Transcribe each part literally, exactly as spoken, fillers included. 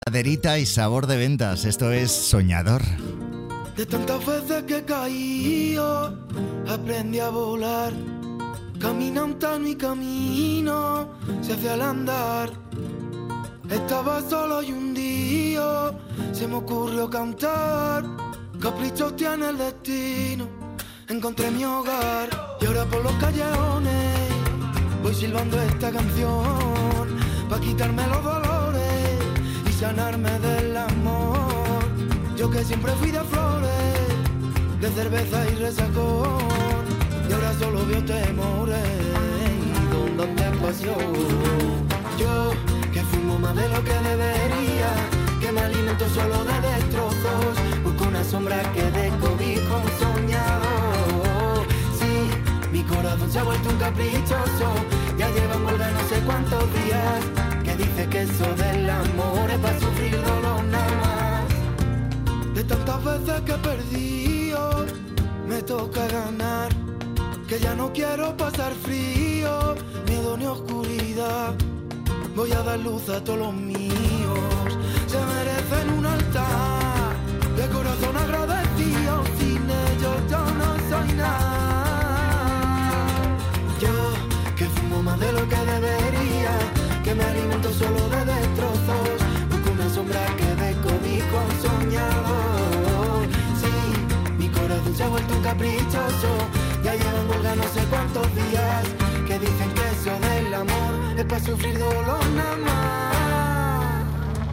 Maderita y Sabor de Ventas. Esto es Soñador. De tantas veces que caí, aprendí a volar. Camina un tano y camino, se hace al andar. Estaba solo y un día se me ocurrió cantar. Caprichos tiene el destino, encontré mi hogar. Y ahora por los callejones voy silbando esta canción, pa' quitarme los dolores y sanarme del amor. Yo que siempre fui de flores, de cerveza y resacón, y ahora solo veo temores donde te pasó. Yo que fumo más de lo que debería, que me alimento solo de destrozos, busco una sombra que de cobijo un soñador. Sí, mi corazón se ha vuelto un caprichoso, ya lleva en huelga no sé cuántos días, que dice que eso del amor es para sufrir dolor nada más. De tantas veces que he perdido, me toca ganar, que ya no quiero pasar frío, miedo ni oscuridad. Voy a dar luz a todos los míos, se merecen un altar de corazón agradecido, sin ellos yo no soy nada. Yo que fumo más de lo que debería, que me alimento solo de destrozos, busco una sombra que de cobijo a un soñador. Sí, mi corazón se ha vuelto un caprichoso, ya llevan huelga no sé cuántos días, que dicen que eso del amor es para sufrir dolor nada más.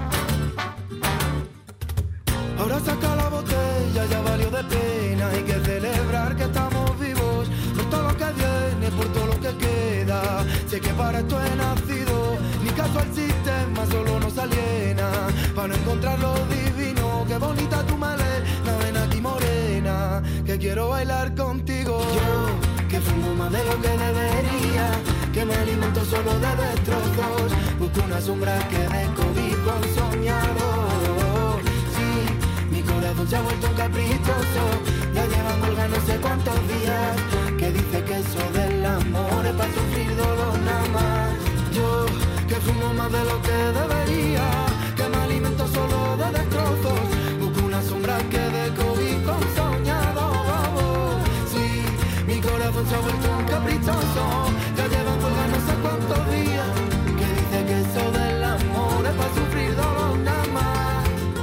Ahora saca la botella, ya valió de pena, hay que celebrar que estamos vivos, por todo lo que viene, por todo lo que queda. Sé que para esto he nacido, ni caso al sistema, solo nos aliena, para no encontrar lo divino. Qué bonita tu melena, ven aquí morena, que quiero bailar contigo. Yo que fumo más de lo que debería, que me alimento solo de destrozos, busco una sombra que de cobijo a un soñador. Sí, mi corazón se ha vuelto un caprichoso, ya llevan huelga no sé cuántos días, que dice que eso del amor es para sufrir dolor nada más. Yo que fumo más de lo que debería, que me alimento solo de destrozos, busco una sombra que de cobijo a un soñador. Sí, mi corazón se ha vuelto un caprichoso, ya llevan huelga no sé cuántos días, que dice que eso del amor es para sufrir dolor nada más.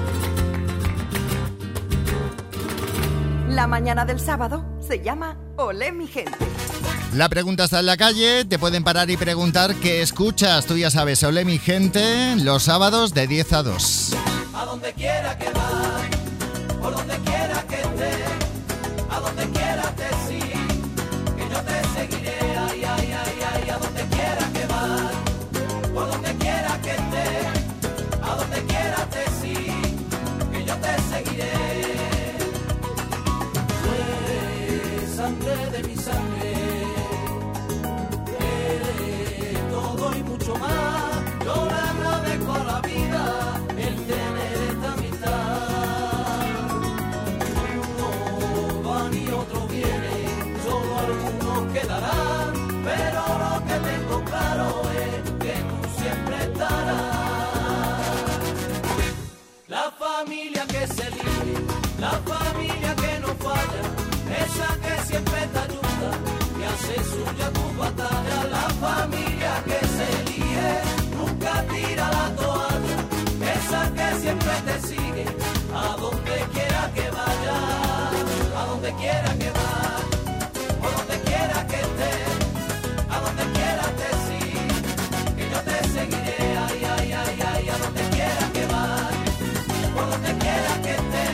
La mañana del sábado se llama Olé mi gente. La pregunta está en la calle, te pueden parar y preguntar qué escuchas. Tú ya sabes, Olé mi gente, los sábados de diez a dos. A donde quiera que vas, por donde quiera que estés, a donde quiera te sigo, que yo te seguiré, ay, ay, ay, ay, a donde quiera que vas, por donde quiera que estés, a donde quiera te sigo, que yo te seguiré. Tú eres sangre de mi sangre, eres todo y mucho más, yo le agradezco a la vida el tener esta amistad. Uno va y otro viene, solo algunos quedarán, pero lo que tengo claro es que tú siempre estarás. La familia que se elige, la familia que no falla, esa que siempre te ayuda y hace suya tu batalla. La familia que se elige, nunca tira la toalla, esa que siempre te sigue, a donde quiera que vaya, a donde quiera que vaya, por donde quiera que esté, a donde quiera te sigue, que yo te seguiré, ay, ay, ay, ay, a donde quiera que vaya, por donde quiera que esté.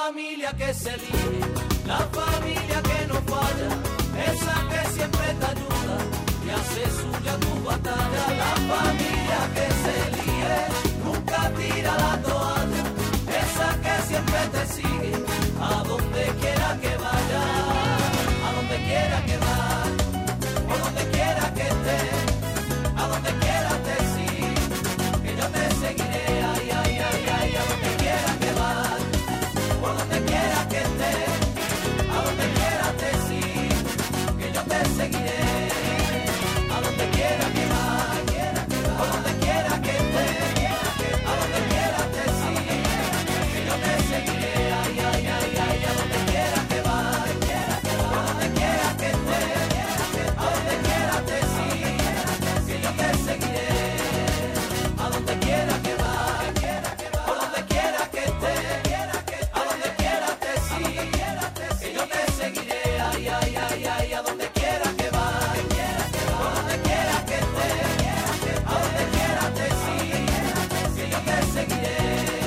familia que se elige, la familia que no falla, esa que siempre te ayuda y hace suya tu batalla. La familia que se elige, nunca tira la toalla, esa que siempre te sigue, a donde quiera que vaya, a donde quiera que vaya, por donde quiera que esté. A donde quiera te sigue, que yo te seguiré, ay, ay, ay, ay, a donde quiera que vayas, por donde quiera que estés, a donde quiera te sigue, que yo te seguiré, a donde quiera que vayas, por donde quiera que estés, a donde quiera te sigue, que yo te seguiré, ay, ay, ay, ay, a donde quiera que vayas, por donde quiera que estés, a donde quiera te sigue. Yo te seguiré, a donde quiera que vaya, por donde quiera que esté, a donde quiera te siga, que yo te seguiré, ay, ay, ay, ay, a donde quiera que vaya, por donde quiera que esté, a donde quiera te siga, que yo te seguiré.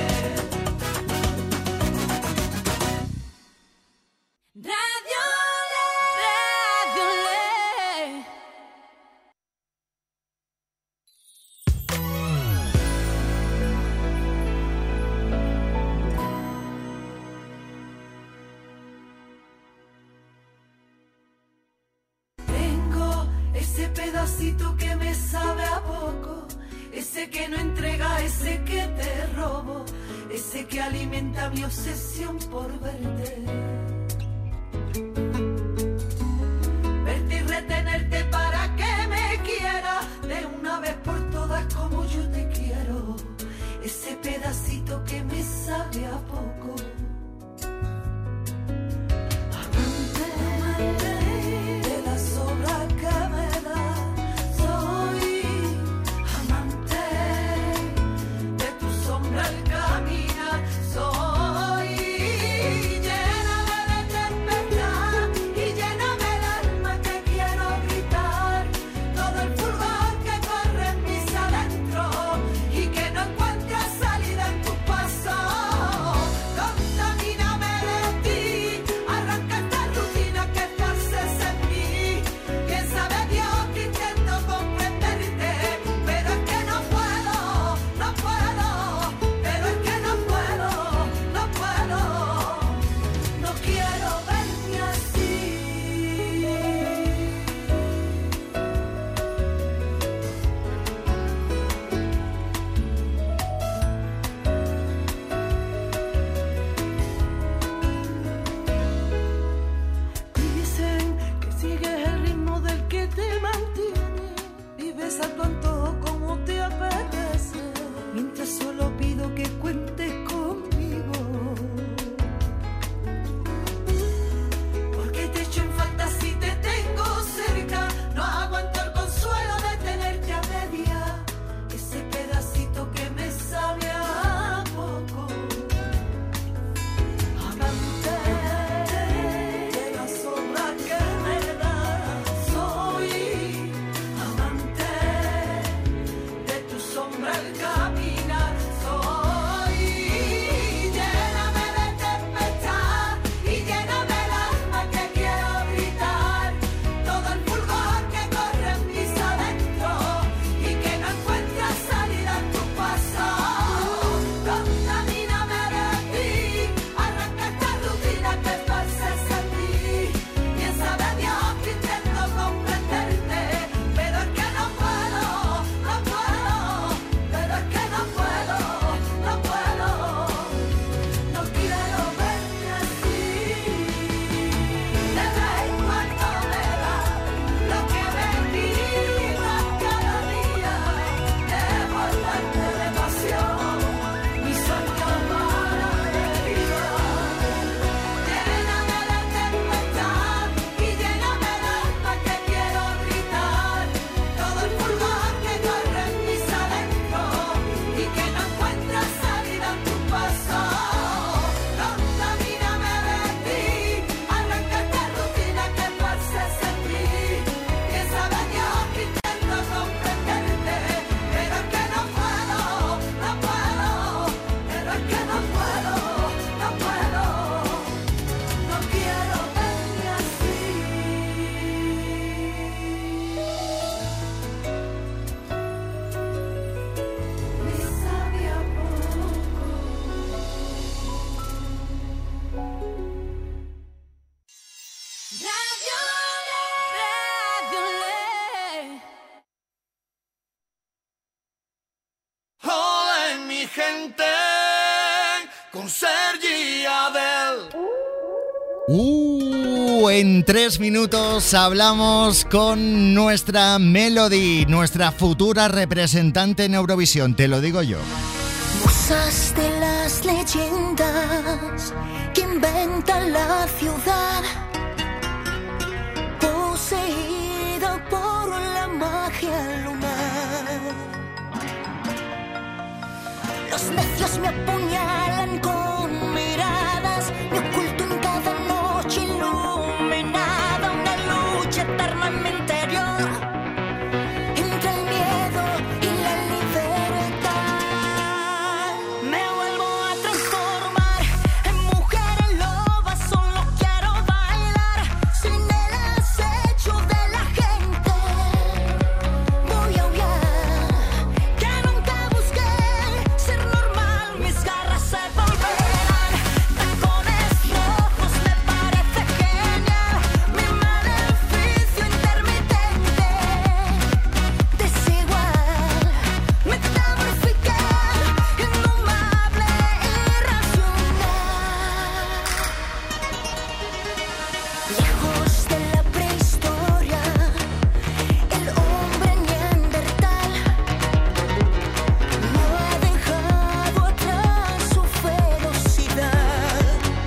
Radio Le, Radio Le. Ese pedacito que me sabe a poco, ese que no entrega, ese que te robo, ese que alimenta mi obsesión por verte. Verte y retenerte para que me quiera de una vez por todas como yo te quiero. Ese pedacito que me sabe a poco. Soy llena de gente con Sergi y Adel. Uh, en tres minutos hablamos con nuestra Melody, nuestra futura representante en Eurovisión, te lo digo yo. Musas de las leyendas que inventan la ciudad, poseída por la magia lunar. Los necios me apuñalan con miradas, me oculto en cada noche iluminada, una lucha eterna en mi interior, entre el miedo y la libertad. Me vuelvo a transformar en mujer, en loba, solo quiero bailar sin el acecho de la gente. Voy a aullar, que nunca busqué ser normal, mis garras se volverán tacones rojos, me parece genial, mi maleficio intermitente, desigual, metamorficar, indomable, irracional. Lejos de la prehistoria, el hombre neandertal no ha dejado atrás su ferocidad.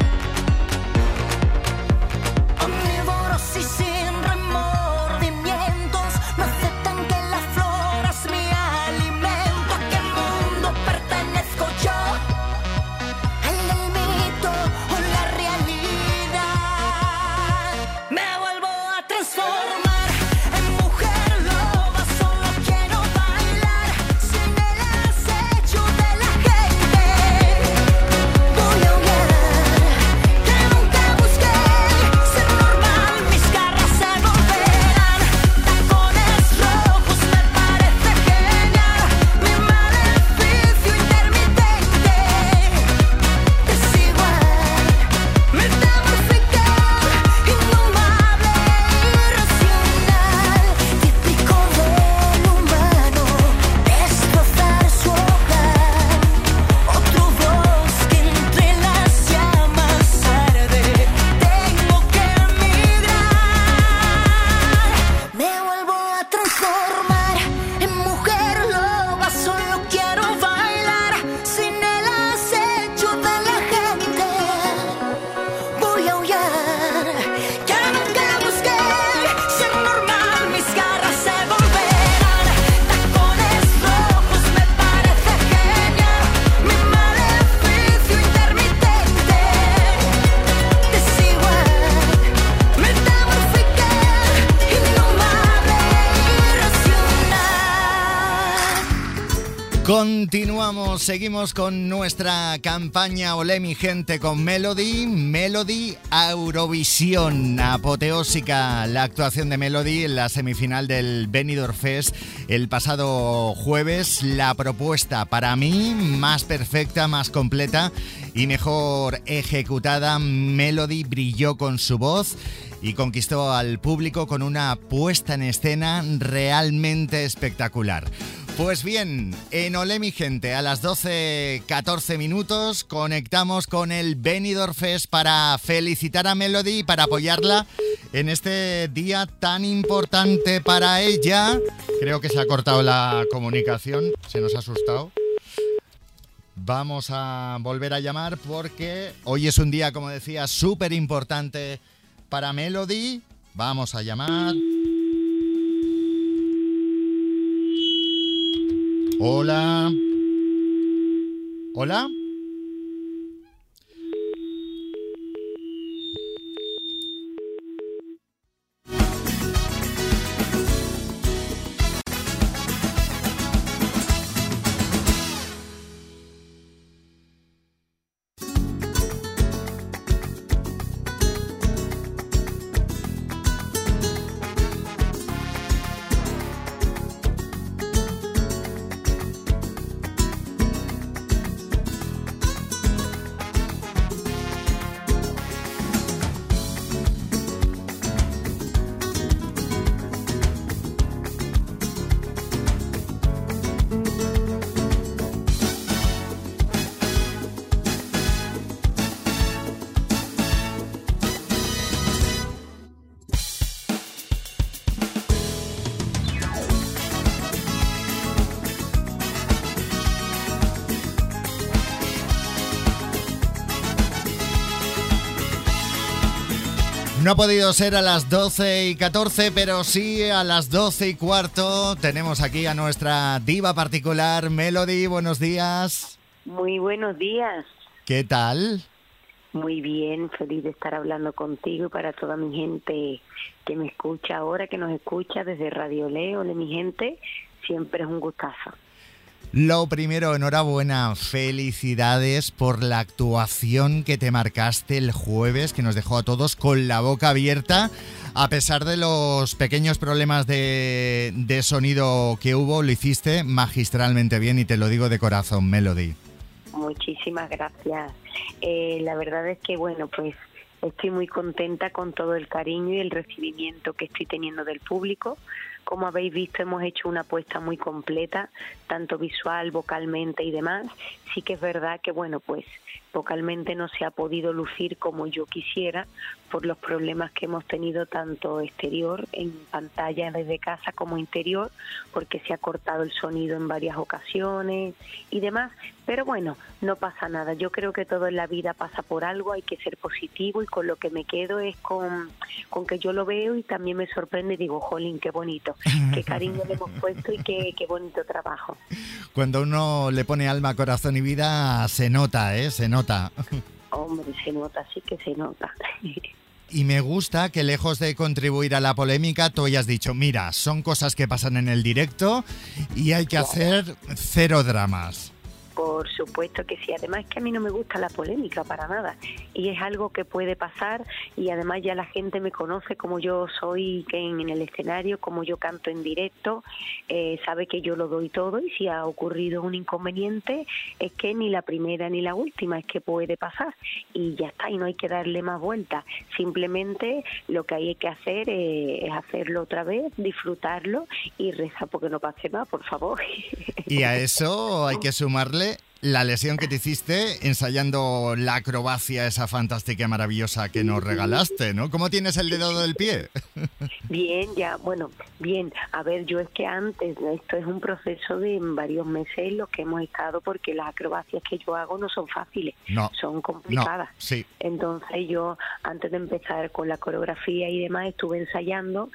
Omnívoros y sin remordimientos, no aceptan que la flora es mi alimento. ¿A qué mundo pertenezco yo? ¿Al del mito o la realidad? Me vuelvo a transformar en mujer loba, solo quiero bailar sin el acecho de la gente. Voy a aullar, que nunca busqué ser normal, mis garras se volverán tacones rojos, me parece genial, mi maleficio intermitente, desigual, metamorficar, indomable, irracional, típico del humano, destrozar su hogar, otro bosque entre las llamas arde, tengo que emigrar. Me vuelvo a transformar en mujer loba, solo quiero bailar sin el acecho de la gente. Voy a aullar, que nunca busqué ser normal, mis garras se volverán tacones rojos, me parece genial, mi maleficio intermitente, desigual, metamorficar, indomable, irracional. Continuamos, seguimos con nuestra campaña Olé mi gente con Melody, Melody a Eurovisión. Apoteósica la actuación de Melody en la semifinal del Benidorm Fest el pasado jueves. La propuesta para mí más perfecta, más completa y mejor ejecutada. Melody brilló con su voz y conquistó al público con una puesta en escena realmente espectacular. Pues bien, en Olé mi gente, a las doce catorce minutos conectamos con el Benidorm Fest para felicitar a Melody y para apoyarla en este día tan importante para ella. Creo que se ha cortado la comunicación, se nos ha asustado. Vamos a volver a llamar porque hoy es un día, como decía, súper importante para Melody. Vamos a llamar. Hola. Hola. No ha podido ser a las doce y catorce, pero sí a las doce y cuarto. Tenemos aquí a nuestra diva particular, Melody. Buenos días. Muy buenos días. ¿Qué tal? Muy bien, feliz de estar hablando contigo y para toda mi gente que me escucha ahora, que nos escucha desde Radio Leo, de mi gente, siempre es un gustazo. Lo primero, enhorabuena, felicidades por la actuación que te marcaste el jueves, que nos dejó a todos con la boca abierta. A pesar de los pequeños problemas de, de sonido que hubo, lo hiciste magistralmente bien y te lo digo de corazón, Melody. Muchísimas gracias. Eh, la verdad es que, bueno, pues estoy muy contenta con todo el cariño y el recibimiento que estoy teniendo del público. Como habéis visto, hemos hecho una apuesta muy completa, tanto visual, vocalmente y demás. Sí que es verdad que, bueno, pues vocalmente no se ha podido lucir como yo quisiera por los problemas que hemos tenido tanto exterior, en pantalla desde casa, como interior, porque se ha cortado el sonido en varias ocasiones y demás. Pero bueno, no pasa nada. Yo creo que todo en la vida pasa por algo, hay que ser positivo y con lo que me quedo es con, con que yo lo veo y también me sorprende y digo, jolín, qué bonito, qué cariño le hemos puesto y qué, qué bonito trabajo. Cuando uno le pone alma, corazón y vida, se nota, ¿eh? Se nota. Hombre, se nota, sí que se nota. Y me gusta que lejos de contribuir a la polémica, tú hayas dicho, mira, son cosas que pasan en el directo y hay que hacer cero dramas. Por supuesto que sí, además es que a mí no me gusta la polémica para nada y es algo que puede pasar y además ya la gente me conoce como yo soy que en, en el escenario, como yo canto en directo, eh, sabe que yo lo doy todo y si ha ocurrido un inconveniente es que ni la primera ni la última, es que puede pasar y ya está y no hay que darle más vueltas, simplemente lo que hay que hacer eh, es hacerlo otra vez, disfrutarlo y rezar porque no pase más, por favor. Y a eso hay que sumarle la lesión que te hiciste ensayando la acrobacia esa fantástica y maravillosa que nos regalaste, ¿no? ¿Cómo tienes el dedo del pie? Bien, ya, bueno, bien. A ver, yo es que antes, esto es un proceso de varios meses en los que hemos estado porque las acrobacias que yo hago no son fáciles, no, son complicadas. No, sí. Entonces yo, antes de empezar con la coreografía y demás, estuve ensayando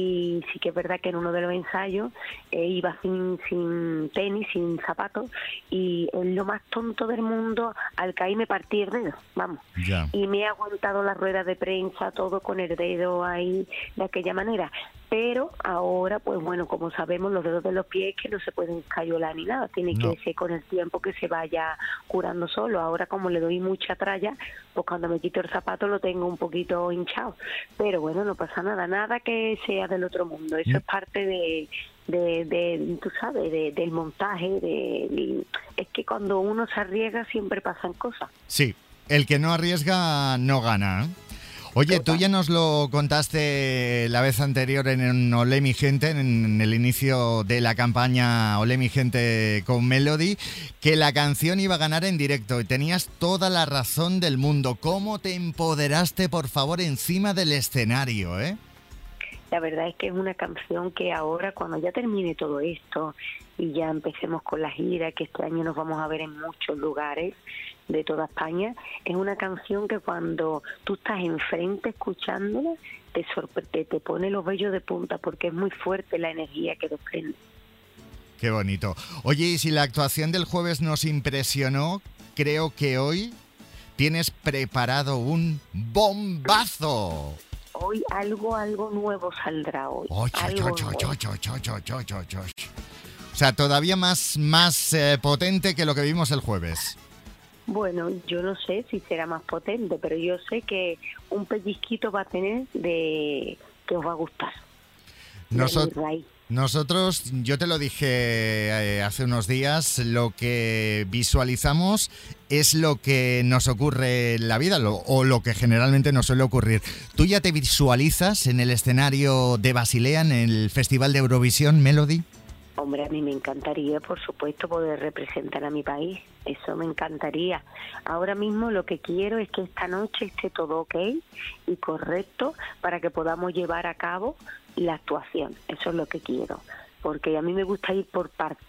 y sí que es verdad que en uno de los ensayos eh, iba sin, sin tenis, sin zapatos y en lo más tonto del mundo, al caer me partí el dedo, vamos. Ya. Y me he aguantado las ruedas de prensa, todo con el dedo ahí de aquella manera. Pero ahora, pues bueno, como sabemos, los dedos de los pies que no se pueden cayolar ni nada, tiene no. que ser con el tiempo que se vaya curando solo. Ahora, como le doy mucha tralla, pues cuando me quito el zapato lo tengo un poquito hinchado. Pero bueno, no pasa nada, nada que sea del otro mundo. Eso mm. es parte de... De, de, tú sabes, de, del montaje, de, de, es que cuando uno se arriesga siempre pasan cosas. Sí, el que no arriesga no gana. Oye, Total. Tú ya nos lo contaste la vez anterior en Olé mi gente, en el inicio de la campaña Olé mi gente con Melody, que la canción iba a ganar en directo y tenías toda la razón del mundo. ¿Cómo te empoderaste, por favor, encima del escenario, eh? La verdad es que es una canción que ahora, cuando ya termine todo esto y ya empecemos con la gira, que este año nos vamos a ver en muchos lugares de toda España, es una canción que cuando tú estás enfrente escuchándola, te, sorpre- te pone los vellos de punta porque es muy fuerte la energía que desprende. Qué bonito. Oye, y si la actuación del jueves nos impresionó, creo que hoy tienes preparado un bombazo. Hoy algo, algo nuevo saldrá hoy. Oh, algo cho, nuevo. cho, cho, cho, cho, cho, cho, cho. O sea, todavía más, más eh, potente que lo que vimos el jueves. Bueno, yo no sé si será más potente, pero yo sé que un pellizquito va a tener de que os va a gustar. Nosotros, nosotros, yo te lo dije eh, hace unos días, lo que visualizamos es lo que nos ocurre en la vida, lo, o lo que generalmente nos suele ocurrir. ¿Tú ya te visualizas en el escenario de Basilea, en el Festival de Eurovisión, Melody? Hombre, a mí me encantaría, por supuesto, poder representar a mi país. Eso me encantaría. Ahora mismo lo que quiero es que esta noche esté todo ok y correcto para que podamos llevar a cabo la actuación. Eso es lo que quiero. Porque a mí me gusta ir por partes.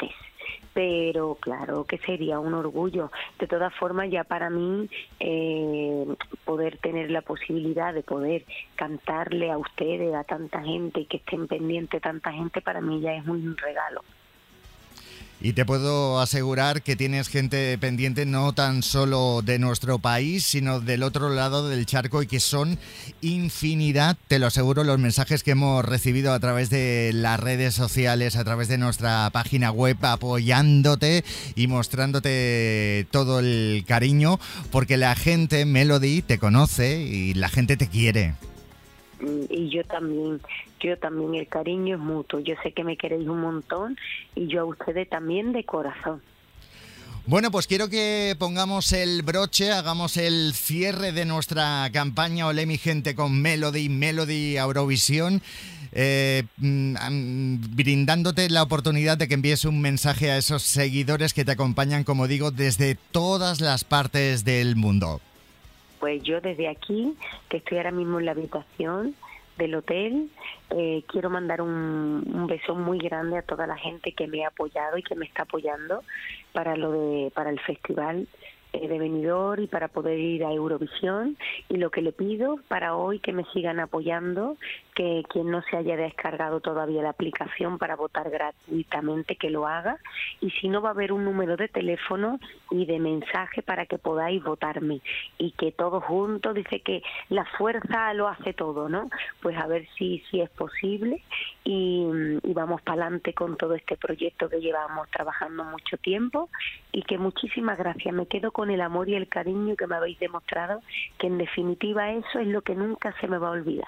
pero claro que sería un orgullo. De todas formas, ya para mí eh, poder tener la posibilidad de poder cantarle a ustedes, a tanta gente y que estén pendientes tanta gente, para mí ya es un regalo. Y te puedo asegurar que tienes gente pendiente no tan solo de nuestro país, sino del otro lado del charco, y que son infinidad, te lo aseguro, los mensajes que hemos recibido a través de las redes sociales, a través de nuestra página web, apoyándote y mostrándote todo el cariño, porque la gente, Melody, te conoce y la gente te quiere. Y yo también, yo también, el cariño es mutuo. Yo sé que me queréis un montón y yo a ustedes también de corazón. Bueno, pues quiero que pongamos el broche, hagamos el cierre de nuestra campaña Olé mi gente con Melody, Melody Eurovisión, eh, brindándote la oportunidad de que envíes un mensaje a esos seguidores que te acompañan, como digo, desde todas las partes del mundo. Pues yo desde aquí, que estoy ahora mismo en la habitación del hotel, eh, quiero mandar un, un beso muy grande a toda la gente que me ha apoyado y que me está apoyando para lo de para el festival eh, de Benidorm y para poder ir a Eurovisión. Y lo que le pido para hoy, que me sigan apoyando, que quien no se haya descargado todavía la aplicación para votar gratuitamente, que lo haga, y si no, va a haber un número de teléfono y de mensaje para que podáis votarme, y que todos juntos, dice que la fuerza lo hace todo, ¿no? Pues a ver si, si es posible, y, y vamos para adelante con todo este proyecto que llevamos trabajando mucho tiempo, y que muchísimas gracias, me quedo con el amor y el cariño que me habéis demostrado, que en definitiva eso es lo que nunca se me va a olvidar.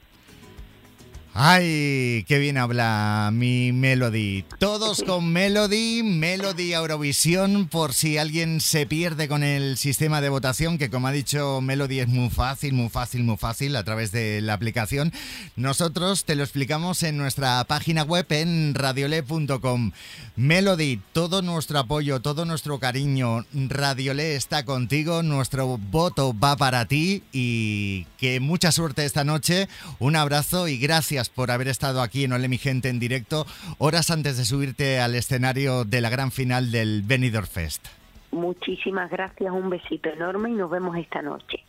¡Ay, qué bien habla mi Melody! Todos con Melody, Melody Eurovisión, por si alguien se pierde con el sistema de votación, que como ha dicho Melody es muy fácil, muy fácil, muy fácil a través de la aplicación. Nosotros te lo explicamos en nuestra página web en radiolé punto com. Melody, todo nuestro apoyo, todo nuestro cariño, Radiolé está contigo, nuestro voto va para ti, y que mucha suerte esta noche. Un abrazo y gracias por haber estado aquí en Olé mi gente en directo, horas antes de subirte al escenario de la gran final del Benidorm Fest. Muchísimas gracias, un besito enorme y nos vemos esta noche.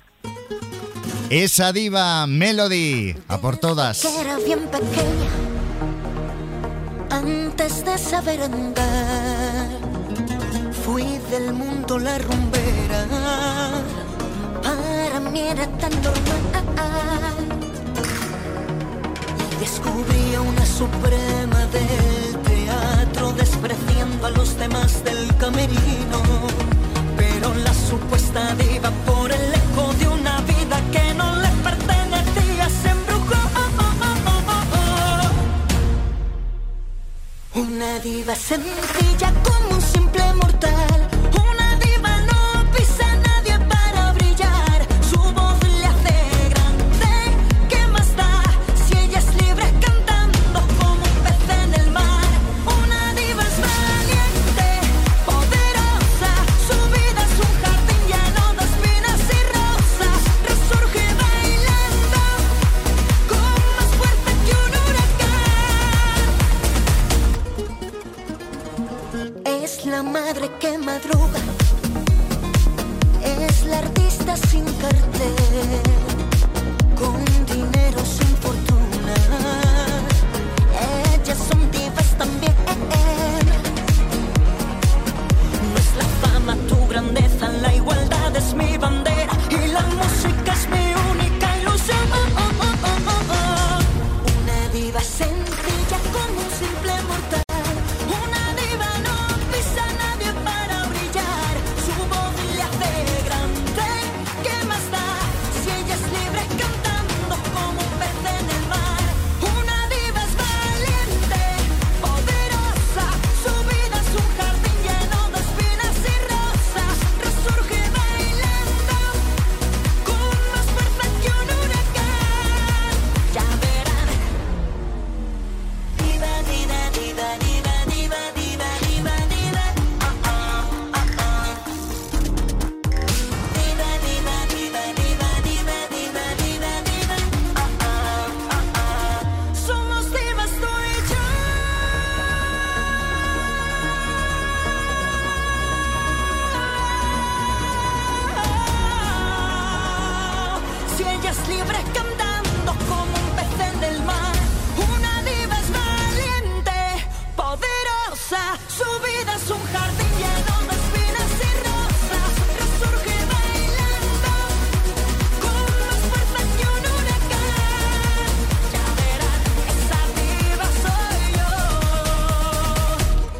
Esa diva, Melody, a por todas. Que era bien pequeña antes de saber andar. Fui del mundo la rumbera, para mí era tan normal. Descubrí a una suprema del teatro, despreciando a los demás del camerino. Pero la supuesta diva, por el eco de una vida que no le pertenecía, se embrujó. Una diva sencilla como un simple mortal. Una diva no pisa a nadie para brillar. Su voz le hace grande. ¿Qué más da si ella es libre cantando como un pez en el mar? Una diva es valiente, poderosa. Su vida es un jardín lleno de espinas y rosas. Resurge bailando con más fuerza que un huracán. Es la madre que madruga, es la artista sin cartel, con dinero sin fortuna. Ellas son divas también. No es la fama tu grandeza, la igualdad es mi bandera y la música es mi única ilusión. Una diva sencilla como un simple mortal. Una diva no pisa a nadie para brillar. Su voz le hace grande. ¿Qué más da si ella es libre cantando como un pez en el mar? Una diva es valiente,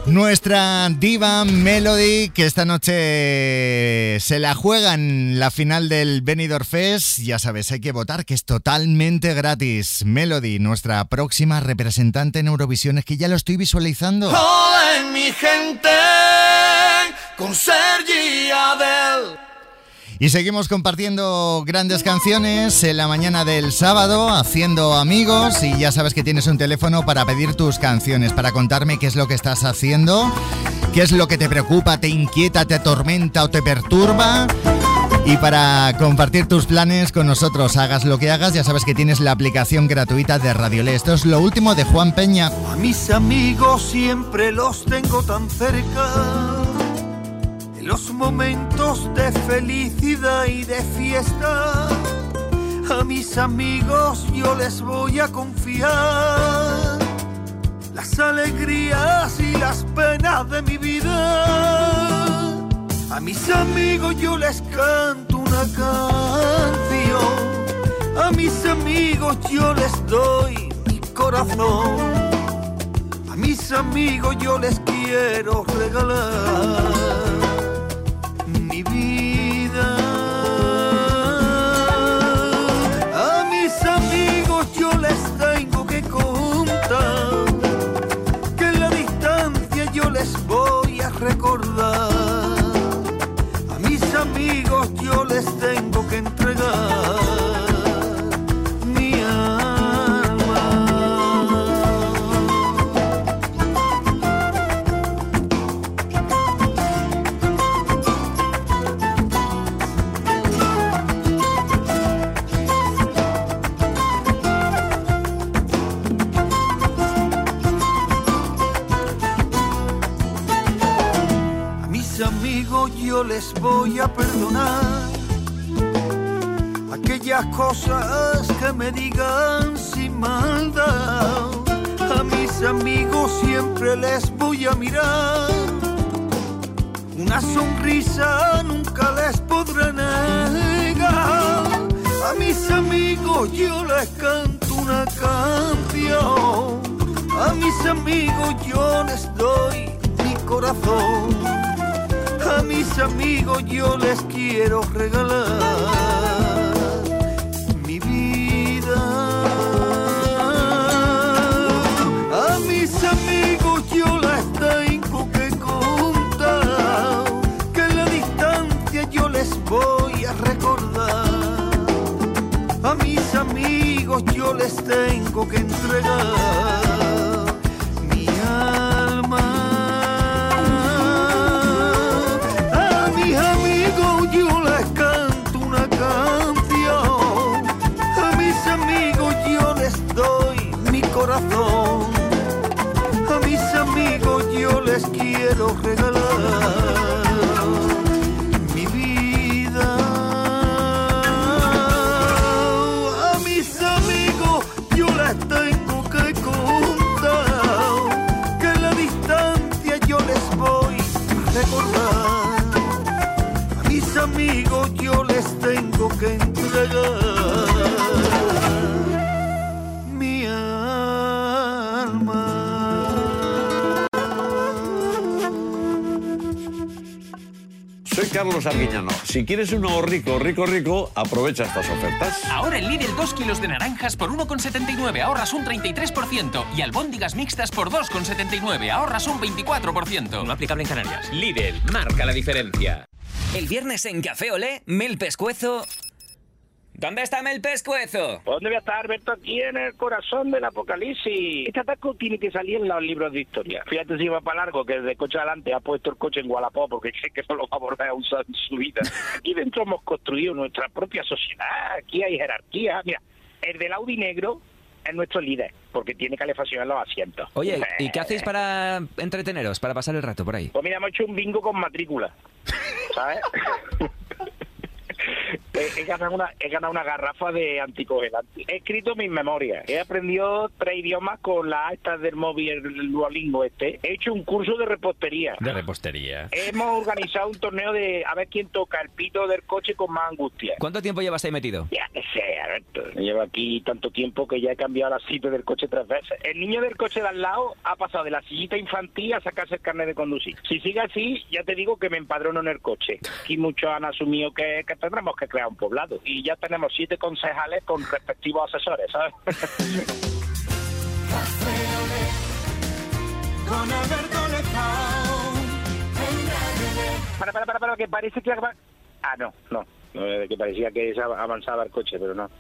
Nuestra diva Melody, que esta noche se la juega en la final del Benidorm Fest. Ya sabes, hay que votar, que es totalmente gratis. Melody, nuestra próxima representante en Eurovisión, es que ya lo estoy visualizando. Hola, mi gente, con Sergi Adel. Y seguimos compartiendo grandes canciones en la mañana del sábado, haciendo amigos, y ya sabes que tienes un teléfono para pedir tus canciones, para contarme qué es lo que estás haciendo, qué es lo que te preocupa, te inquieta, te atormenta o te perturba, y para compartir tus planes con nosotros, hagas lo que hagas, ya sabes que tienes la aplicación gratuita de Radiolé. Esto es lo último de Juan Peña. A mis amigos siempre los tengo tan cerca, los momentos de felicidad y de fiesta. A mis amigos yo les voy a confiar las alegrías y las penas de mi vida. A mis amigos yo les canto una canción, a mis amigos yo les doy mi corazón, a mis amigos yo les quiero regalar mi vida. A mis amigos yo les tengo que contar que en la distancia yo les voy a recordar. A mis amigos yo les tengo que entregar mi alma. Amigos, yo les voy a perdonar aquellas cosas que me digan sin maldad. A mis amigos siempre les voy a mirar, una sonrisa nunca les podré negar. A mis amigos yo les canto una canción, a mis amigos yo les doy mi corazón, a mis amigos yo les quiero regalar mi vida. A mis amigos yo les tengo que contar que en la distancia yo les voy a recordar. A mis amigos yo les tengo que entregar mi alma. Amigos, yo les canto una canción, a mis amigos yo les doy mi corazón, a mis amigos yo les quiero regalar mi vida. A mis amigos yo les tengo que contar que en la distancia yo les voy a recordar. Mis amigos yo les tengo que entregar mi alma. Soy Carlos Arguiñano. Si quieres un nuevo rico, rico, rico, aprovecha estas ofertas. Ahora en Lidl dos kilos de naranjas por uno con setenta y nueve, ahorras un treinta y tres por ciento. Y albóndigas mixtas por dos con setenta y nueve, ahorras un veinticuatro por ciento. No aplicable en Canarias. Lidl, marca la diferencia. El viernes en Café Olé, Mel Pescuezo. ¿Dónde está Mel Pescuezo? ¿Dónde voy a estar, Alberto? Aquí en el corazón del apocalipsis. Este ataque tiene que salir en los libros de historia. Fíjate si va para largo, que desde coche adelante ha puesto el coche en Wallapop porque cree que no lo va a volver a usar en su vida. Aquí dentro hemos construido nuestra propia sociedad. Aquí hay jerarquía. Mira, el del Audi negro es nuestro líder, porque tiene calefacción en los asientos. Oye, ¿y qué hacéis para entreteneros, para pasar el rato por ahí? Pues mira, hemos hecho un bingo con matrícula, ¿sabes? he, he, ganado una, he ganado una garrafa de anticongelante. He escrito mis memorias. He aprendido tres idiomas con las estas del móvil, el Duolingo este. He hecho un curso de repostería. De repostería. Hemos organizado un torneo de a ver quién toca el pito del coche con más angustia. ¿Cuánto tiempo llevas ahí metido? Ya que sé, Alberto. Llevo aquí tanto tiempo que ya he cambiado la silla del coche tres veces. El niño del coche de al lado ha pasado de la sillita infantil a sacarse el carnet de conducir. Si sigue así, ya te digo que me empadrono en el coche. Aquí muchos han asumido que, que tendremos que crear un poblado. Y ya tenemos siete concejales con respectivos asesores, ¿sabes? Con Alberto Lezao. Para, para, para, para, que parece que... Ah, no, no. no que parecía que avanzaba el coche, pero no.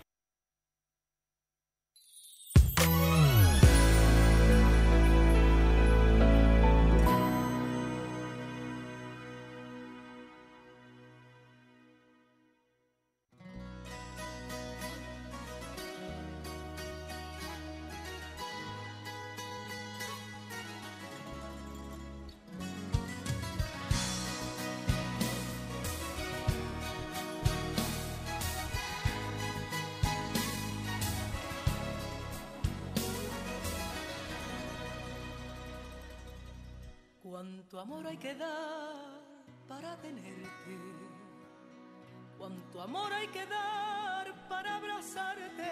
Cuánto amor hay que dar para tenerte, cuánto amor hay que dar para abrazarte,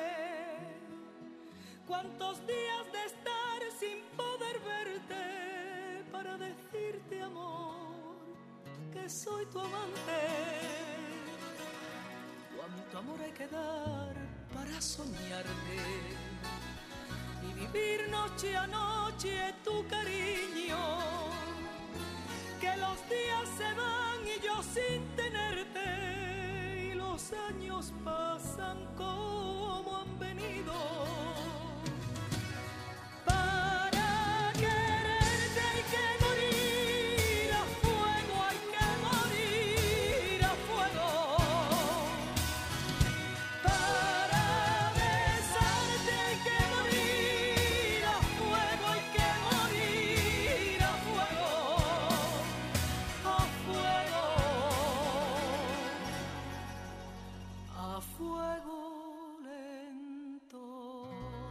cuántos días de estar sin poder verte para decirte, amor, que soy tu amante. Cuánto amor hay que dar para soñarte y vivir noche a noche tu cariño. Que los días se van y yo sin tenerte, y los años pasan como han venido. Para quererte hay que morir a fuego, hay que morir a fuego. Para besarte hay que morir a fuego, hay que morir a fuego. A fuego lento.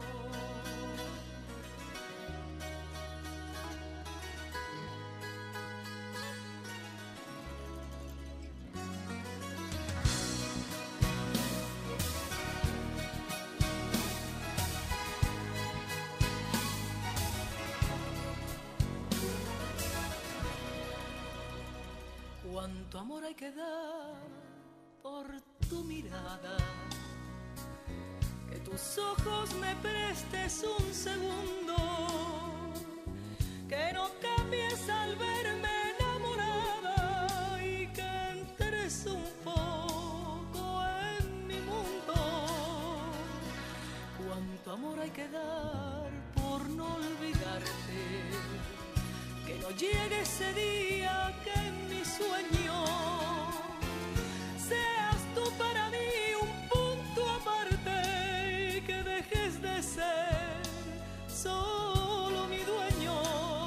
Cuánto amor hay que dar por tu mirada, que tus ojos me prestes un segundo, que no cambies al verme enamorada y que entres un poco en mi mundo. Cuánto amor hay que dar por no olvidarte, que no llegue ese día que en mi sueño seas tú para mí un punto aparte y que dejes de ser solo mi dueño.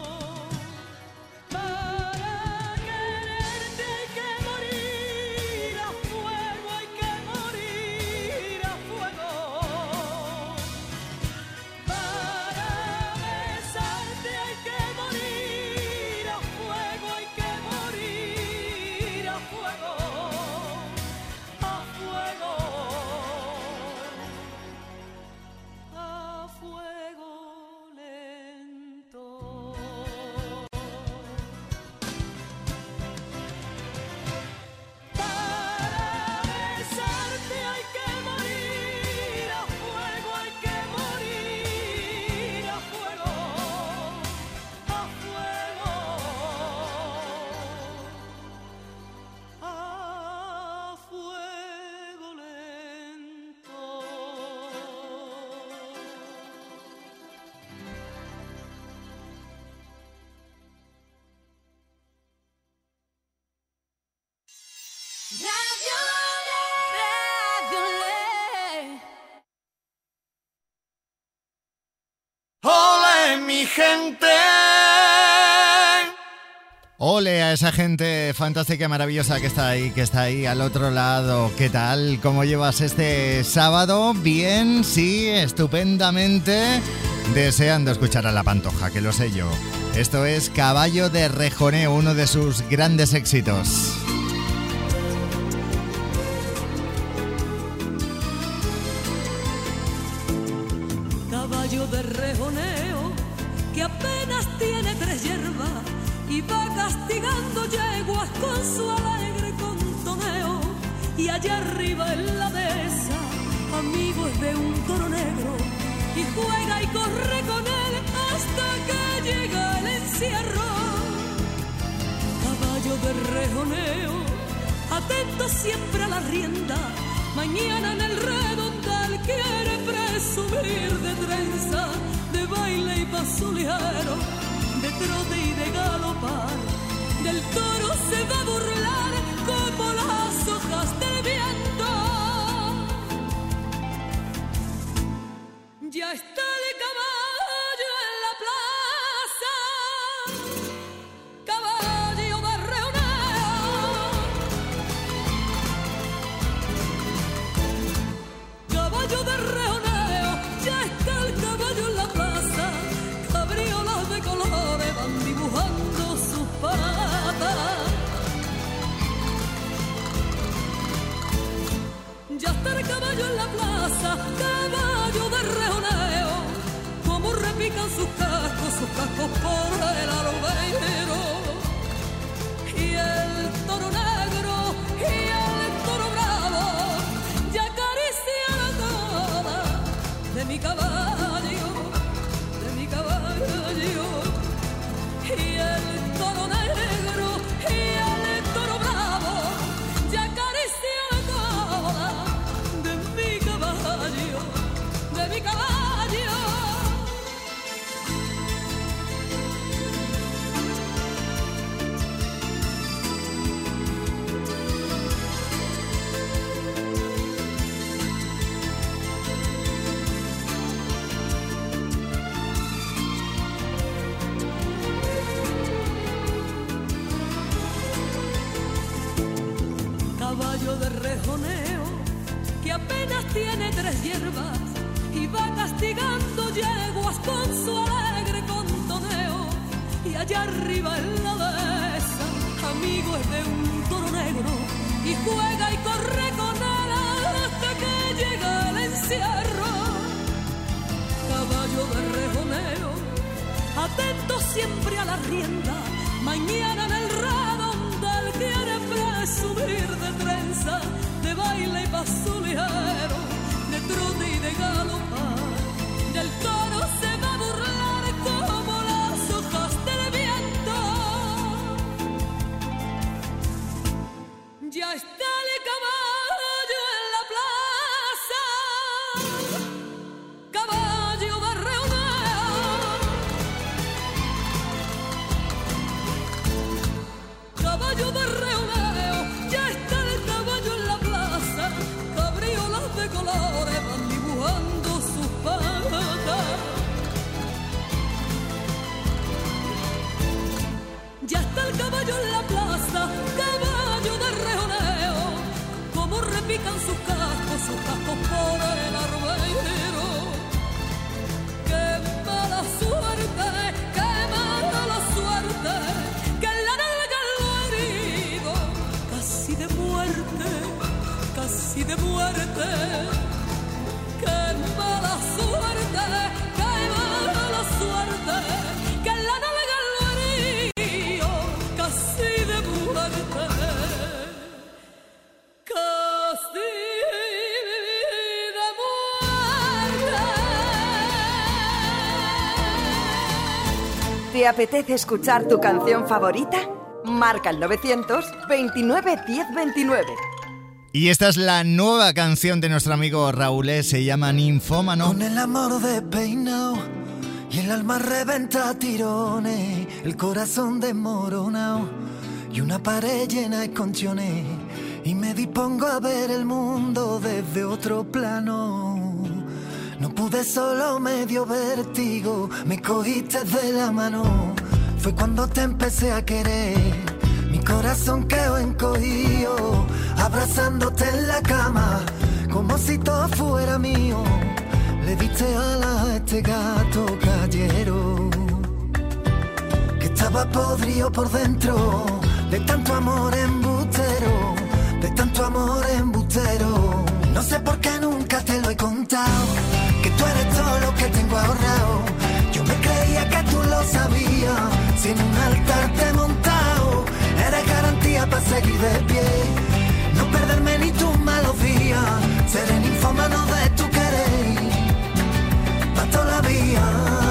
Para quererte hay que morir a fuego, hay que morir a fuego. Para besarte hay que morir a fuego, hay que morir a fuego. A fuego, a fuego lento. Para besarte hay que morir a fuego, hay que morir a fuego, a fuego, a fuego lento. Radio Le, ¡Ole, mi gente! Ole a esa gente fantástica y maravillosa que está ahí, que está ahí al otro lado. ¿Qué tal? ¿Cómo llevas este sábado? Bien, sí, estupendamente. Deseando escuchar a La Pantoja, que lo sé yo. Esto es Caballo de Rejoneo, uno de sus grandes éxitos. Caballo de rejoneo que apenas tiene tres hierbas y va castigando yeguas con su alegre contoneo. Y allá arriba en la dehesa, amigo es de un toro negro, y juega y corre con él hasta que llega el encierro. Caballo de rejoneo, atento siempre a la rienda, mañana en el redondel quiere presumir de trenza, de baile y paso ligero, de trote y de galopar. Del toro se va a burlar como las hojas del viento. Ya está el caballo en la plaza, caballo de rejoneo, caballo de rejoneo, ya está el caballo en la plaza, cabriolas de colores van dibujando sus patas. Ya está el caballo en la plaza, caballo de rejoneo, como repican sus cascos, sus cascos por el albero. Y el toro negro y el toro bravo ya acaricia la cola de mi caballo, de mi caballo. Y el toro negro y el toro bravo ya acaricia la cola de mi caballo, de mi caballo. Caballo de rejoneo que apenas tiene tres hierbas y va castigando yeguas con su alegre contoneo. Y allá arriba en la dehesa, amigo es de un toro negro, y juega y corre con él hasta que llega el encierro. Caballo de rejoneo, atento siempre a la rienda, mañana en el redondel quiere presumir de trenza, de baile y paso ligero, de trote y de galopar. Del toro se va a burlar como las hojas del viento. Ya está el caballo en la plaza, caballo de rejoneo, caballo de rejoneo, ya está el caballo en la plaza, cabriolas de colores van dibujando sus patas. Ya está el caballo en la plaza, caballo de rejoneo, como repican sus cascos, sus cascos por el arbero. Qué mala suerte, qué mala suerte, que en la nalga lo herido, casi de muerte, casi de muerte. Qué mala suerte, qué mala suerte, que en la nalga lo herido, casi de muerte, casi de muerte. ¿Te apetece escuchar tu canción favorita? Marca el novecientos veintinueve diez veintinueve. Y esta es la nueva canción de nuestro amigo Raúl, se llama Ninfómano. Con el amor despeinado y el alma reventa a tirones, el corazón desmoronado y una pared llena de esconciones, y me dispongo a ver el mundo desde otro plano. No pude, solo me dio vértigo, me cogiste de la mano. fue cuando te empecé a querer. Mi corazón quedó encogido, abrazándote en la cama, como si todo fuera mío. Le diste alas a este gato callejero, que estaba podrido por dentro, de tanto amor embustero, de tanto amor embustero. No sé por qué nunca te lo he contado, que tú eres todo lo que tengo ahorrado. Yo me creía que tú lo sabías, si en un altar te he montado, eres garantía para seguir de pie, no perderme ni tus malos días, ser el ninfómano de tu querer, pa' toda la vida.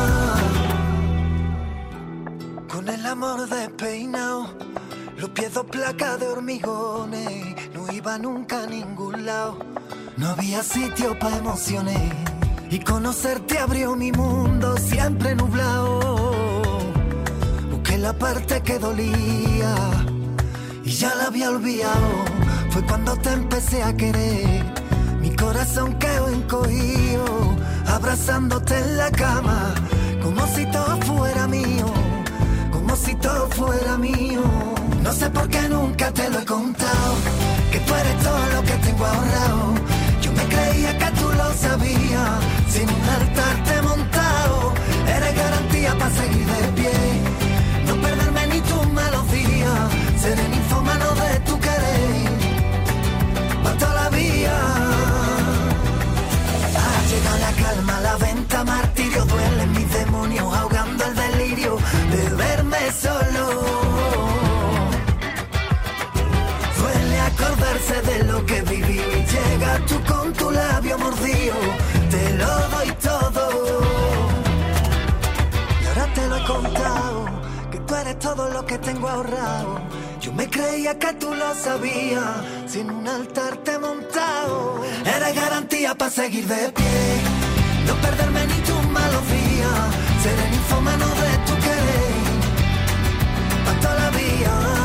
Con el amor despeinado, los pies dos placas de hormigones, no iba nunca a ningún lado, no había sitio para emociones, y conocerte abrió mi mundo siempre nublado. Busqué la parte que dolía y ya la había olvidado. Fue cuando te empecé a querer, mi corazón quedó encogido, abrazándote en la cama, como si todo fuera mío, como si todo fuera mío. No sé por qué nunca te lo he contado, que tú eres todo lo que tengo ahorrado. Yo me creía que tú lo sabías, sin un altar te he montado, eres garantía para seguir de pie, no perderme ni tus malos días, ser el ninfómano de tu querer, pa' toda la vida. Ha llegado la calma, la venta, martirio, duelen mis demonios, ahogando el delirio de verme solo. Acordarse de lo que viví, llega tú con tu labio mordido, te lo doy todo. Y ahora te lo he contado, que tú eres todo lo que tengo ahorrado. Yo me creía que tú lo sabías, sin un altar te he montado, eres garantía para seguir de pie, no perderme ni tus malos días, ser el ninfómano de tu querer, pa' toda la vida.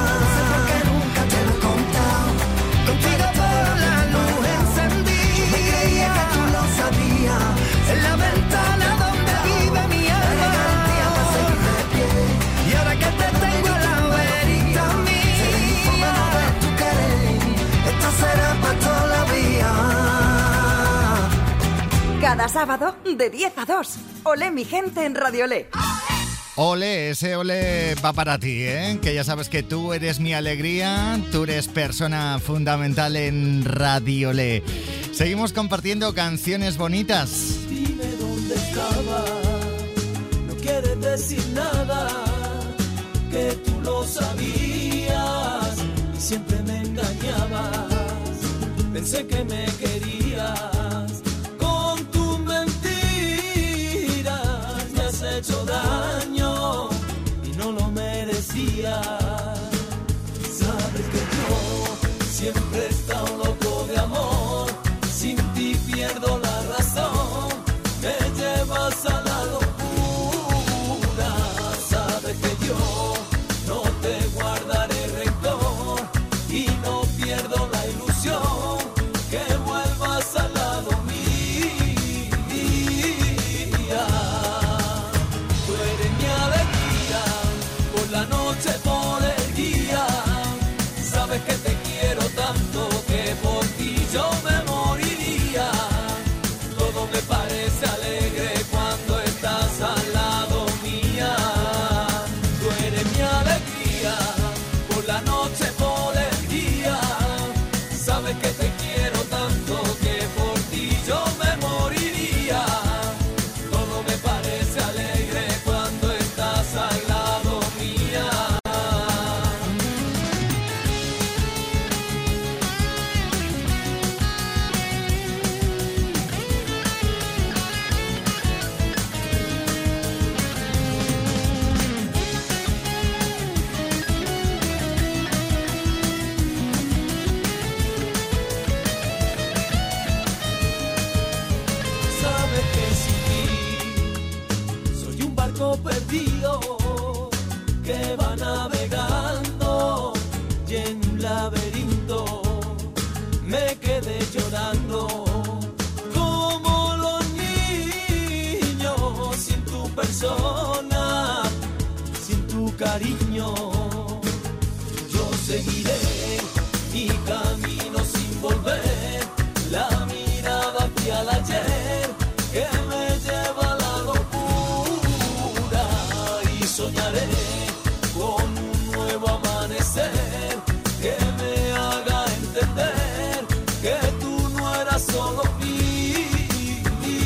Contigo por la luz encendí, yo me creía que tú lo sabías, en la ventana donde vive mi alma, eres garantía para seguir de pie, y ahora que te tengo a la verita a mí, ser el ninfómano de tu querer, esto será para toda la vida. Cada sábado de diez a dos, Olé mi gente en Radio Olé. Ole, ese ole va para ti, ¿eh? Que ya sabes que tú eres mi alegría, tú eres persona fundamental en Radio Olé. Seguimos compartiendo canciones bonitas. Dime dónde estaba, no quieres decir nada, que tú lo sabías y siempre me engañabas. Pensé que me querías, con tus mentiras me has hecho daño. No lo merecía. Sabes que yo siempre he estado loco de amor, sin ti pierdo la razón, me llevas a la locura. Sabes que yo no te guardaré rencor y no pierdo la ilusión, que vuelvas al lado mío. Tú eres mi alegría, la noche por el día, sabes que te quiero tanto, que por ti yo me moriría. Todo me parece alegre cuando estás al lado mía. Tú eres mi alegría, por la noche, por el día, sabes que te quiero tanto, que por ti yo me moriría. Todo me parece alegre cuando estás al lado mía. Sabes que sin ti soy un barco perdido que va navegando y en un laberinto me quedé llorando como los niños sin tu persona, sin tu cariño. Yo seguiré mi camino sin volver, la mirada hacia el ayer que me lleva a la locura, y soñaré con un nuevo amanecer que me haga entender que tú no eras solo mía.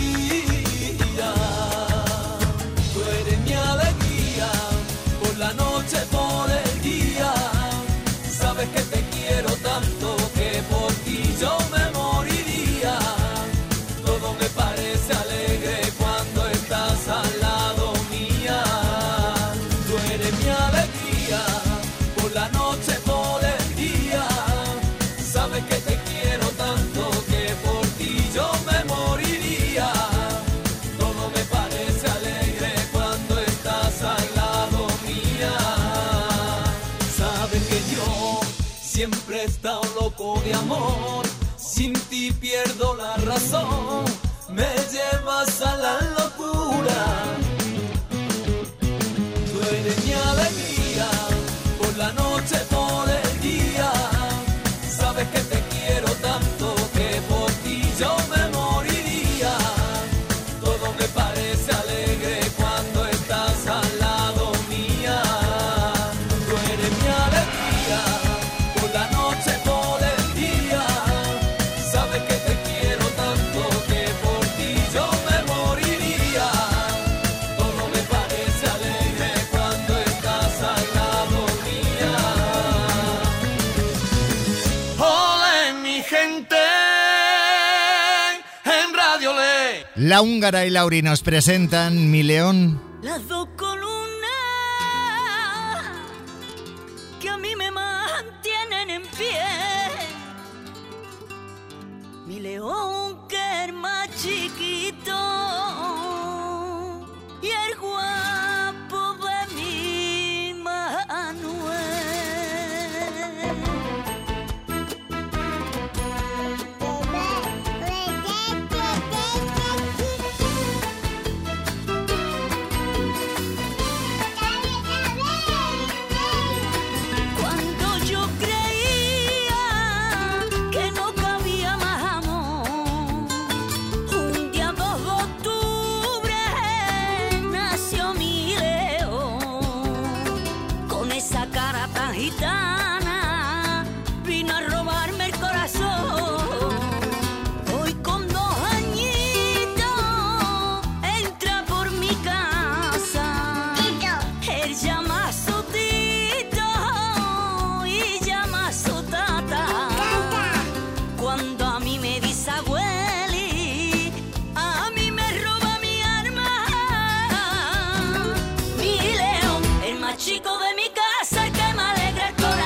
Tú eres mi alegría, por la noche, por el día. Sabes que te quiero tanto que por ti yo me moriría. Todo me parece alegre cuando estás al lado mía. Tú eres mi alegría, por la noche, por el día. Sabes que te quiero tanto que por ti yo me moriría. Todo me parece alegre cuando estás al lado mía. Sabes que yo siempre he estado loco de amor, sin ti pierdo la razón, me llevas a la locura. Tú eres mi alegría, por la noche, por el día. Sabes que te quiero tanto que por ti yo me moriría. Todo me parece alegre cuando estás al lado mía. Tú eres mi alegría, por la noche, por el día. Sabes que te quiero tanto que por ti yo me moriría. Todo me parece alegre cuando estás al lado mía. Ole mi gente en Radio Le. La húngara y Lauri nos presentan Mi León. Las dos columnas que a mí me mantienen en pie. Mi león que es más chiquito y el guapo de mi Manuel. Cuando yo creía que no cabía más amor, un día dos de octubre nació mi león. Con esa cara tan gitana vino a robarme el corazón. Hoy con dos añitos entra por mi casa. Él llama a su tito y llama a su tata. Cuando a mí me dice abueli, a mí me roba mi alma. Mi león, el más chico de mi casa, el que me alegra el corazón.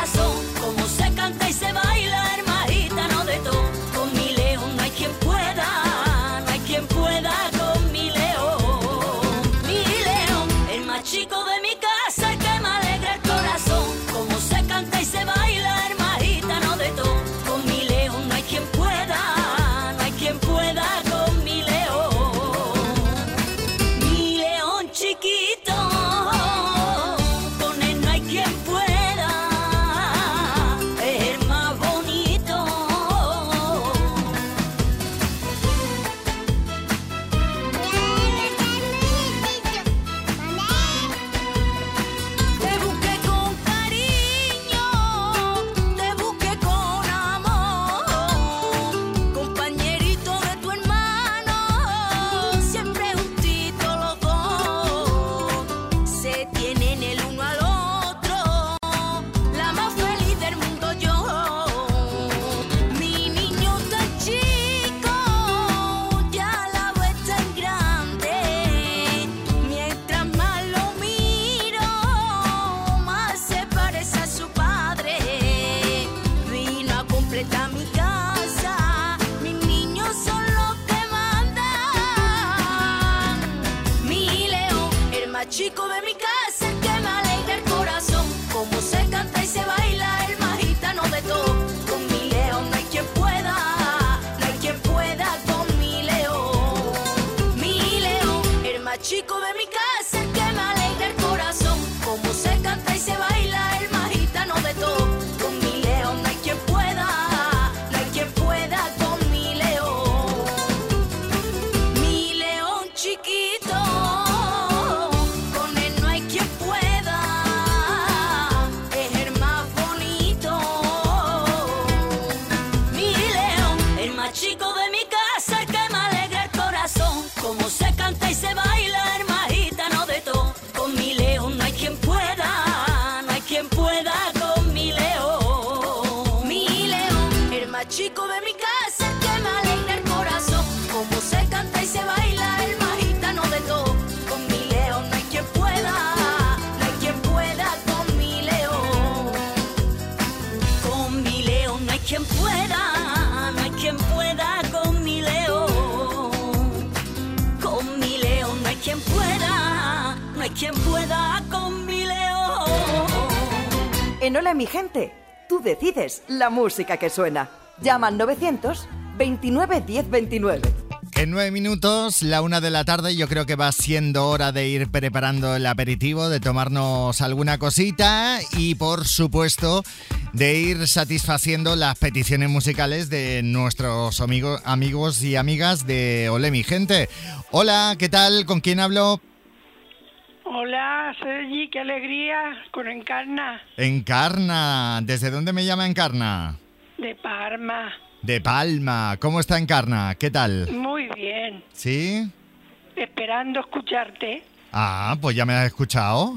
En Ole mi gente, tú decides la música que suena. Llama al novecientos veintinueve diez veintinueve. En nueve minutos, la una de la tarde, yo creo que va siendo hora de ir preparando el aperitivo, de tomarnos alguna cosita y, por supuesto, de ir satisfaciendo las peticiones musicales de nuestros amigos, amigos y amigas de Ole mi gente. Hola, ¿qué tal? ¿Con quién hablo? Hola, Sergi, qué alegría, con Encarna, Encarna. ¿Desde dónde me llama Encarna? de Parma. De Palma. ¿Cómo está Encarna? ¿Qué tal? Muy bien, ¿Sí? esperando escucharte. Ah, pues ya me has escuchado.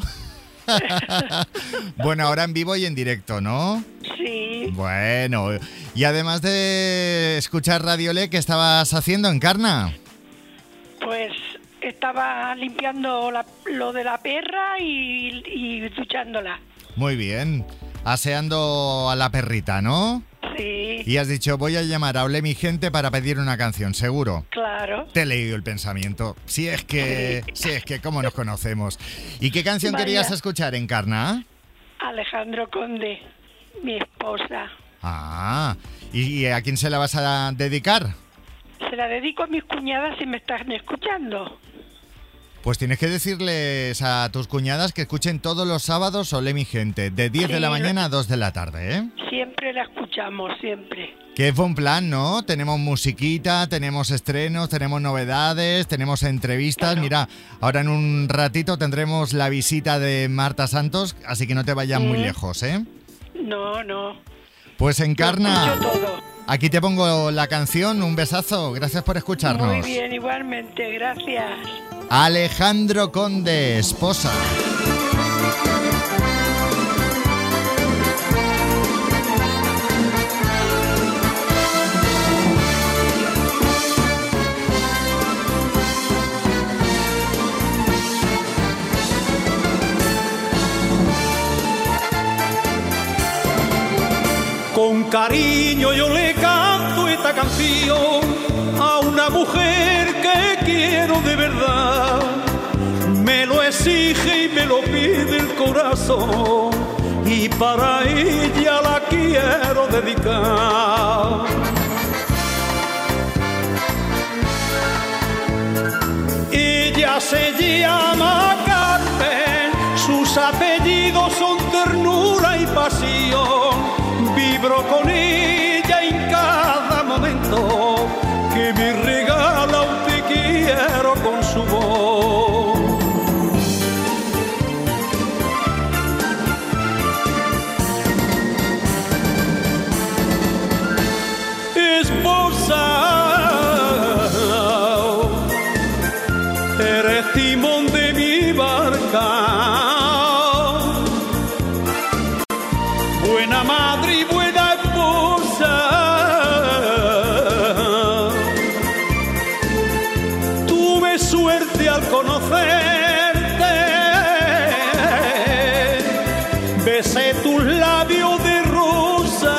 Bueno, ahora en vivo y en directo, ¿no? Sí, Bueno, y además de escuchar Radio Le, ¿qué estabas haciendo, Encarna? pues estaba limpiando la- lo de la perra y, y duchándola. Muy bien. Aseando a la perrita, ¿no? Sí, Y has dicho, voy a llamar a Ole mi gente para pedir una canción, seguro. claro. Te he leído el pensamiento. Si es que, si es que, ¿cómo nos conocemos? ¿Y qué canción Vaya. querías escuchar, Encarna? Alejandro Conde, mi esposa. Ah, ¿y a quién se la vas a dedicar? Se la dedico a mis cuñadas si me están escuchando. Pues tienes que decirles a tus cuñadas que escuchen todos los sábados Ole mi gente, de diez de la Sí, mañana a dos de la tarde, ¿eh? Siempre la escuchamos, siempre. Qué buen plan, ¿no? Tenemos musiquita, tenemos estrenos, tenemos novedades, tenemos entrevistas. Mira, ahora en un ratito tendremos la visita de Marta Santos, así que no te vayas muy Mm. lejos, ¿eh? No, no. Pues Encarna, Escucho todo. aquí te pongo la canción, un besazo, gracias por escucharnos. Muy bien, igualmente, gracias. Alejandro Conde, esposa. Con cariño yo le canto esta canción a una mujer que quiero de verdad. Me lo exige y me lo pide el corazón y para ella la quiero dedicar. Ella se llama Carmen, sus apellidos son ternura y pasión. Vibro con ella en cada momento que me regala un te quiero con su voz. Esposa, eres timón de mi barca. Buena madre y buena esposa, tuve suerte al conocerte, besé tus labios de rosa,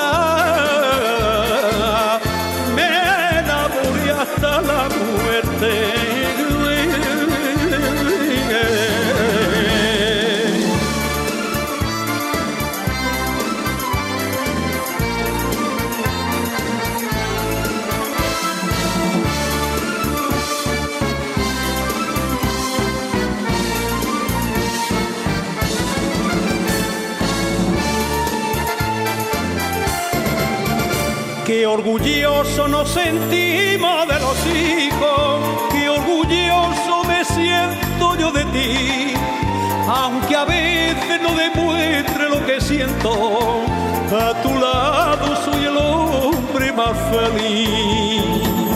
me enamoré hasta la muerte. Qué orgulloso nos sentimos de los hijos, qué orgulloso me siento yo de ti, aunque a veces no demuestre lo que siento, a tu lado soy el hombre más feliz.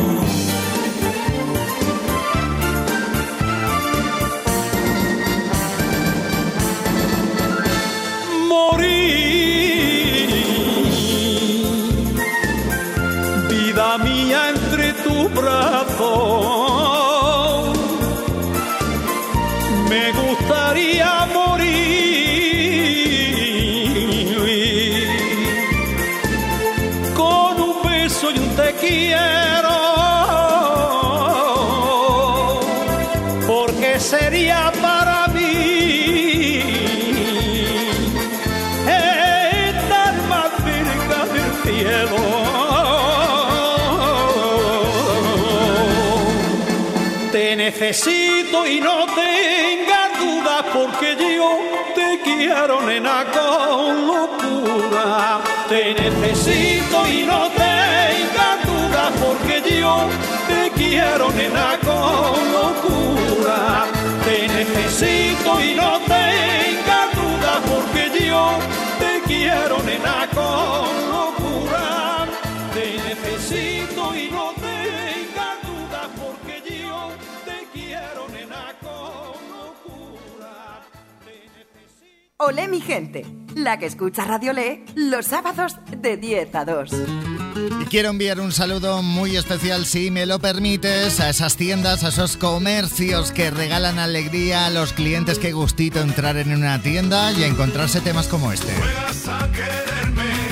Vida mía entre tus brazos, me gustaría morir con un beso y un te quiero, porque sería para mí necesito y no tengas dudas porque yo te quiero, nena, con locura. Te necesito y no tengas dudas porque yo te quiero, nena, con locura. Te necesito y no tengas dudas porque yo te quiero, nena, con locura. Te necesito y no tengas dudas porque yo te quiero, nena, con locura. Olé mi gente, la que escucha Radio Olé los sábados de diez a dos. Y quiero enviar un saludo muy especial, si me lo permites, a esas tiendas, a esos comercios que regalan alegría a los clientes. Qué gustito entrar en una tienda y encontrarse temas como este. Juegas a quererme